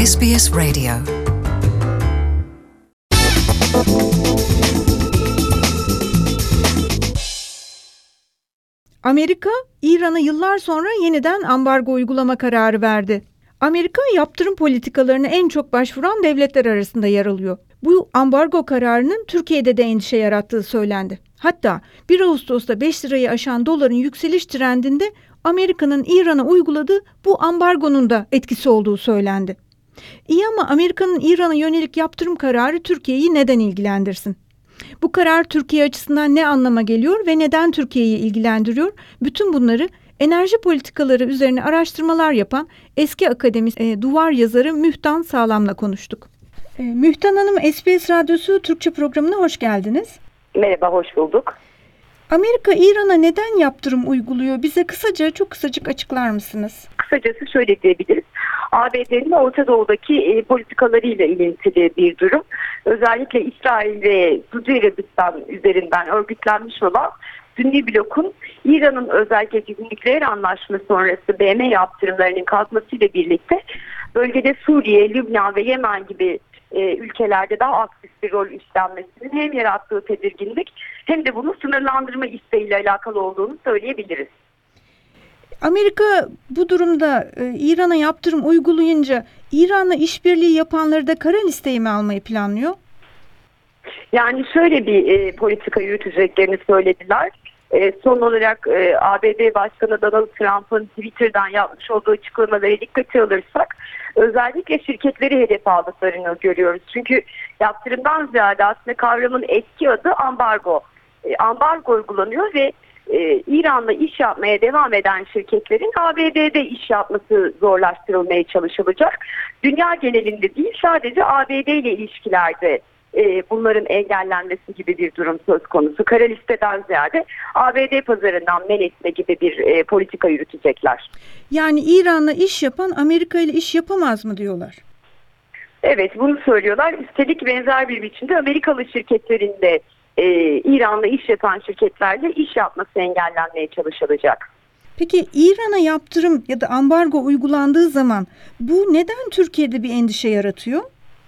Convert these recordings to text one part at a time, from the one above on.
SBS Radio. Amerika, İran'a yıllar sonra yeniden ambargo uygulama kararı verdi. Amerika, yaptırım politikalarına en çok başvuran devletler arasında yer alıyor. Bu ambargo kararının Türkiye'de de endişe yarattığı söylendi. Hatta 1 Ağustos'ta 5 lirayı aşan doların yükseliş trendinde Amerika'nın İran'a uyguladığı bu ambargonun da etkisi olduğu söylendi. İyi ama Amerika'nın İran'a yönelik yaptırım kararı Türkiye'yi neden ilgilendirsin? Bu karar Türkiye açısından ne anlama geliyor ve neden Türkiye'yi ilgilendiriyor? Bütün bunları enerji politikaları üzerine araştırmalar yapan eski akademist duvar yazarı Mühtan Sağlam'la konuştuk. Mühtan Hanım, SBS Radyosu Türkçe programına hoş geldiniz. Merhaba, hoş bulduk. Amerika İran'a neden yaptırım uyguluyor? Bize çok kısacık açıklar mısınız? Kısacası şöyle diyebiliriz. ABD'nin Orta Doğu'daki politikalarıyla ilintili bir durum. Özellikle İsrail ve Suudi Arabistan üzerinden örgütlenmiş olan Sünni blokun İran'ın özellikle nükleer anlaşma sonrası BM yaptırımlarının kalkmasıyla birlikte bölgede Suriye, Lübnan ve Yemen gibi ülkelerde daha aktif bir rol üstlenmesinin hem yarattığı tedirginlik hem de bunu sınırlandırma isteğiyle alakalı olduğunu söyleyebiliriz. Amerika bu durumda İran'a yaptırım uygulayınca İran'la işbirliği yapanları da kara listeye mi almayı planlıyor? Yani şöyle bir politika yürüteceklerini söylediler. Son olarak ABD Başkanı Donald Trump'ın Twitter'dan yapmış olduğu açıklamaları dikkate alırsak özellikle şirketleri hedef aldıklarını görüyoruz. Çünkü yaptırımdan ziyade aslında kavramın eski adı ambargo. Ambargo uygulanıyor ve İran'la iş yapmaya devam eden şirketlerin ABD'de iş yapması zorlaştırılmaya çalışılacak. Dünya genelinde değil, sadece ABD ile ilişkilerde bunların engellenmesi gibi bir durum söz konusu. Kara listeden ziyade ABD pazarından men etme gibi bir politika yürütecekler. Yani İran'la iş yapan Amerika ile iş yapamaz mı diyorlar? Evet, bunu söylüyorlar. Üstelik benzer bir biçimde Amerikalı şirketlerin de İran'la iş yapan şirketlerle iş yapması engellenmeye çalışılacak. Peki İran'a yaptırım ya da ambargo uygulandığı zaman bu neden Türkiye'de bir endişe yaratıyor?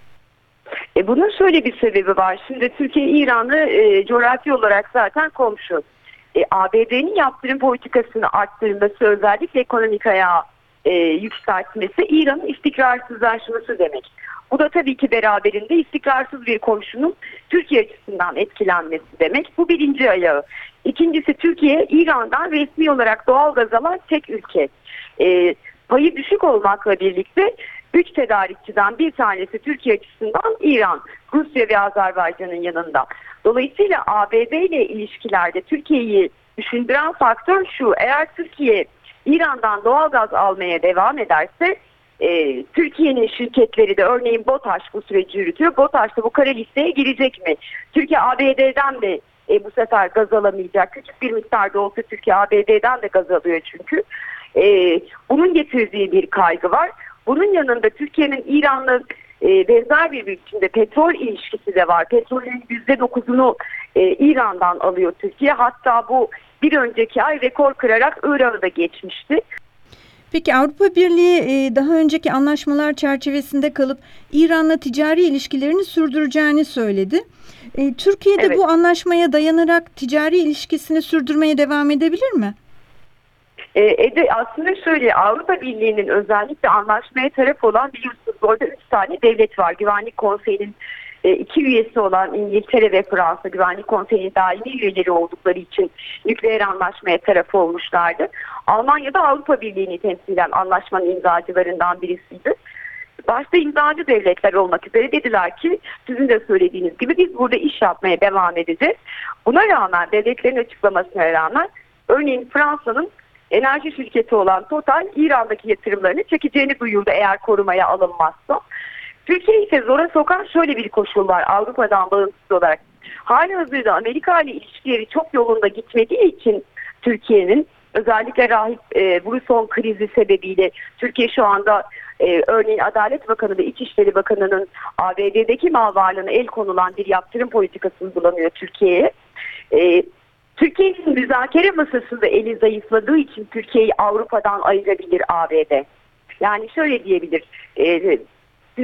Bunun şöyle bir sebebi var. Şimdi Türkiye İran'ı coğrafi olarak zaten komşu. ABD'nin yaptırım politikasını arttırması, özellikle ekonomik ayağı yükseltmesi İran'ın istikrarsızlaşması demek. Bu da tabii ki beraberinde istikrarsız bir komşunun Türkiye açısından etkilenmesi demek. Bu birinci ayağı. İkincisi, Türkiye İran'dan resmi olarak doğalgaz alan tek ülke. Payı düşük olmakla birlikte 3 tedarikçiden bir tanesi Türkiye açısından İran, Rusya ve Azerbaycan'ın yanında. Dolayısıyla ABD ile ilişkilerde Türkiye'yi düşündüren faktör şu: eğer Türkiye İran'dan doğalgaz almaya devam ederse Türkiye'nin şirketleri de, örneğin BOTAŞ bu süreci yürütüyor. BOTAŞ da bu kara listeye girecek mi? Türkiye ABD'den de bu sefer gaz alamayacak. Küçük bir miktarda olsa Türkiye ABD'den de gaz alıyor çünkü. Bunun getirdiği bir kaygı var. Bunun yanında Türkiye'nin İran'la benzer bir biçimde petrol ilişkisi de var. Petrolün %9'unu İran'dan alıyor Türkiye. Hatta bu bir önceki ay rekor kırarak Irak'ı da geçmişti. Peki Avrupa Birliği daha önceki anlaşmalar çerçevesinde kalıp İran'la ticari ilişkilerini sürdüreceğini söyledi. Türkiye'de evet, bu anlaşmaya dayanarak ticari ilişkisini sürdürmeye devam edebilir mi? Aslında şöyle, Avrupa Birliği'nin özellikle anlaşmaya taraf olan, biliyorsunuz orada 3 tane devlet var. Güvenlik Konseyi'nin 2 üyesi olan İngiltere ve Fransa, Güvenlik Konseyi'nin daimi üyeleri oldukları için nükleer anlaşmaya taraf olmuşlardı. Almanya da Avrupa Birliği'ni temsilen anlaşmanın imzacılarından birisiydi. Başta imzacı devletler olmak üzere dediler ki, sizin de söylediğiniz gibi biz burada iş yapmaya devam edeceğiz. Buna rağmen, devletlerin açıklamasına rağmen, örneğin Fransa'nın enerji şirketi olan Total İran'daki yatırımlarını çekeceğini duyurdu eğer korumaya alınmazsa. Türkiye ise zora sokan şöyle bir koşul var Avrupa'dan bağımsız olarak. Halihazırda Amerika ile ilişkileri çok yolunda gitmediği için Türkiye'nin, özellikle rahip Bruson krizi sebebiyle Türkiye şu anda örneğin Adalet Bakanı ve İçişleri Bakanı'nın ABD'deki mal varlığına el konulan bir yaptırım politikası uygulanıyor Türkiye'ye. Türkiye'nin müzakere masasında eli zayıfladığı için Türkiye'yi Avrupa'dan ayırabilir ABD. Yani şöyle diyebilir,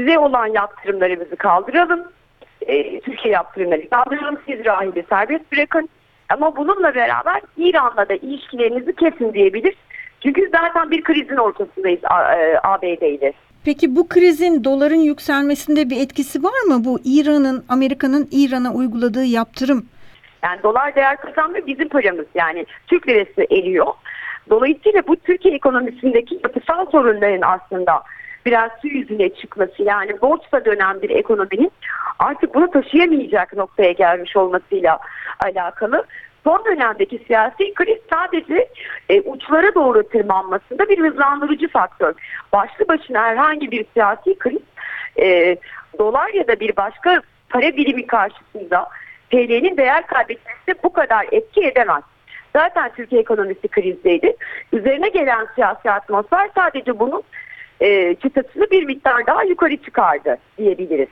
Bize olan yaptırımlarımızı kaldıralım. Türkiye yaptırımları kaldıralım. Siz rahili serbest bırakın. Ama bununla beraber İran'la da ilişkilerinizi kesin diyebilir. Çünkü zaten bir krizin ortasındayız ABD ile. Peki bu krizin doların yükselmesinde bir etkisi var mı? Bu Amerika'nın İran'a uyguladığı yaptırım. Yani dolar değer kazanmıyor, bizim paramız yani Türk lirası eriyor. Dolayısıyla bu Türkiye ekonomisindeki yapısal sorunların aslında biraz su yüzüne çıkması, yani borçla dönen bir ekonominin artık bunu taşıyamayacak noktaya gelmiş olmasıyla alakalı. Son dönemdeki siyasi kriz sadece uçlara doğru tırmanmasında bir hızlandırıcı faktör. Başlı başına herhangi bir siyasi kriz dolar ya da bir başka para birimi karşısında TL'nin değer kaybetmesine bu kadar etki edemez. Zaten Türkiye ekonomisi krizdeydi. Üzerine gelen siyasi atmosfer sadece bunun çıtasını bir miktar daha yukarı çıkardı diyebiliriz.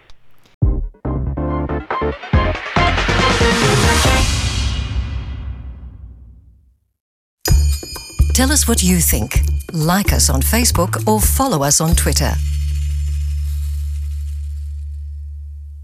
Tell us what you think. Like us on Facebook or follow us on Twitter.